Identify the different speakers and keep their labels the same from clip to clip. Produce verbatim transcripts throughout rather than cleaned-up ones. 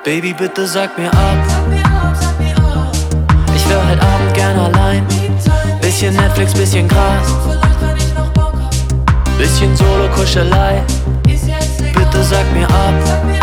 Speaker 1: Baby, bitte sag mir ab. Ich wär heute Abend gern allein. Bisschen Netflix, bisschen Gras, bisschen Solo-Kuschelei. Bitte sag mir ab.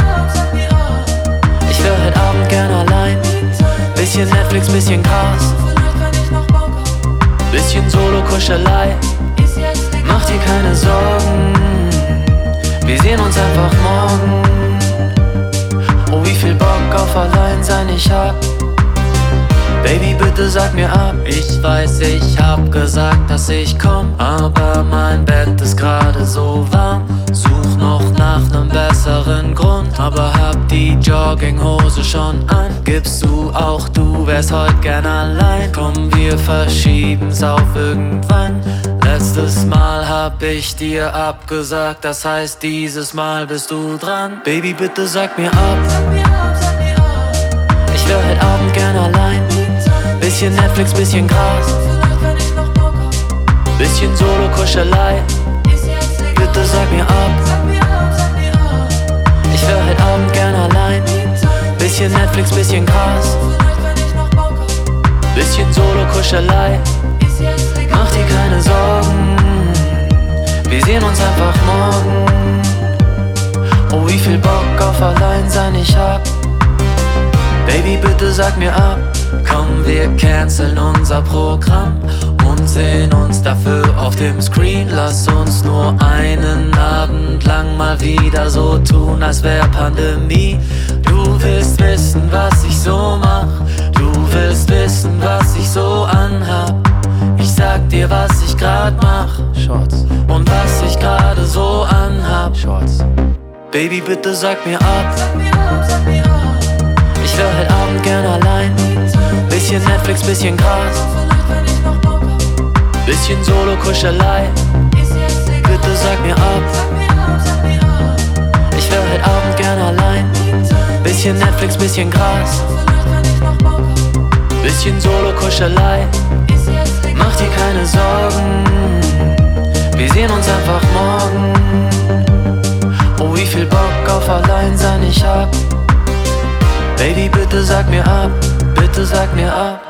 Speaker 1: Ich wär heute Abend gern allein. Bisschen Netflix, bisschen Gras, bisschen Solo-Kuschelei. Mach dir keine Sorgen, wir sehen uns einfach morgen. Oh, wie viel Bock auf Alleinsein ich hab. Baby, bitte sag mir ab. Ich weiß, ich hab gesagt, dass ich komm, aber mein Bett ist gerade so warm. Such noch nach nem besseren Grund, aber hab die Jogginghose schon an. Gibst du auch, du wärst heut gern allein? Komm, wir verschieben's auf irgendwann. Letztes Mal hab ich dir abgesagt, das heißt, dieses Mal bist du dran. Baby, bitte sag mir ab. Ich wär heute Abend gern allein. Bisschen Netflix, bisschen Gras, bisschen Solo-Kuschelei. Bitte sag mir ab. Ich wär heute Abend gern allein. Bisschen Netflix, bisschen Gras, bisschen Solo-Kuschelei. Mach dir keine Sorgen, wir sehen uns einfach morgen. Oh, wie viel Bock auf Alleinsein ich hab. Baby, bitte sag mir ab. Komm, wir canceln unser Programm und sehen uns dafür auf dem Screen. Lass uns nur einen Abend lang mal wieder so tun, als wär Pandemie. Du willst wissen, was ich so mach, du willst wissen, was ich so anhab. Ich sag dir, was ich grad mach, Shorts, und was ich gerade so anhab, Shorts. Baby, bitte sag mir ab. Ich wär heute Abend gern allein. Bisschen Netflix, bisschen Gras, bisschen Solo-Kuschelei. Bitte sag mir ab. Ich wär heute Abend gern allein. Bisschen Netflix, bisschen Gras, bisschen Solo-Kuschelei. Mach dir keine Sorgen, wir sehen uns einfach morgen. Oh, wie viel Bock auf Alleinsein ich hab. Baby, bitte sag mir ab, bitte sag mir ab.